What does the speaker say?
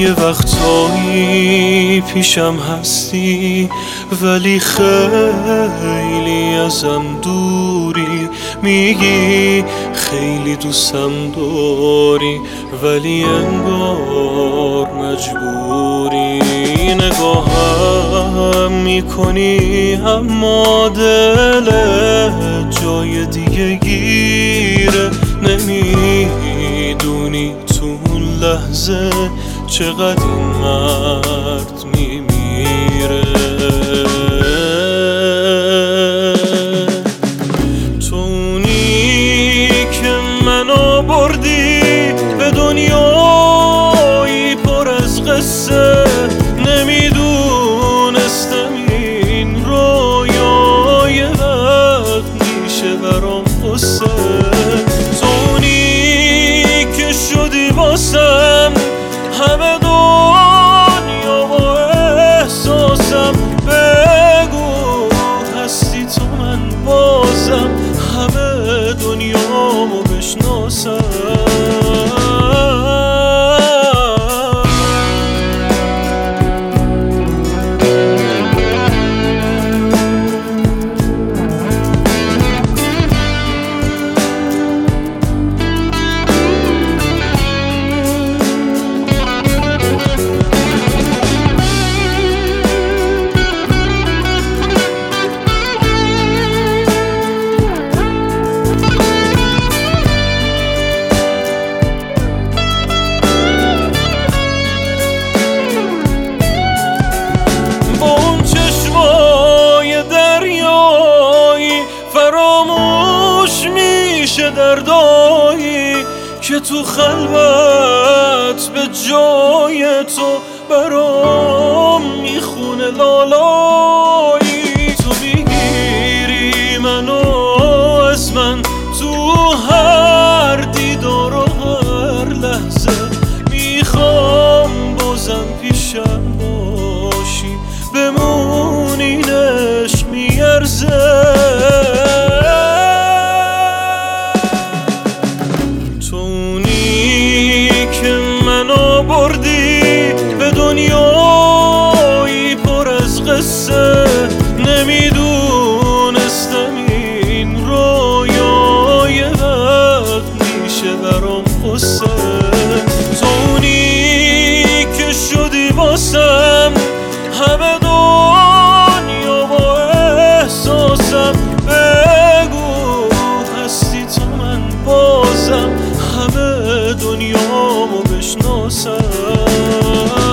یه وقتایی پیشم هستی ولی خیلی ازم دوری، میگی خیلی دوستم داری ولی انگار مجبوری. نگاهم میکنی اما دلت جای دیگه گیره، نمیدونی تو اون لحظه چقدر این مرد میمیره. تو اونی که منو بردی به دنیایی پر از قصه، نمیدونستم این رویای وقت میشه برام قصه. تو اونی که شدی واسم همه دنیا و احساسم، بگو هستی تو من بازم همه دنیامو بشناسم. فراموش میشه دردایی که تو خلوت به جای تو برام میخونه لالایی. تو میگیری منو از من تو هر دیدار و هر لحظه، میخوام بازم پیشم باشی بمونی، عشق میارزه. بردی به دنیایی پر از قصه، نمیدونستم این رویای وقت میشه برام قصه. تو اونی که شدی واسم همه دنیا و احساسم، بگو هستی تو من بازم همه دنیامو بشناسم.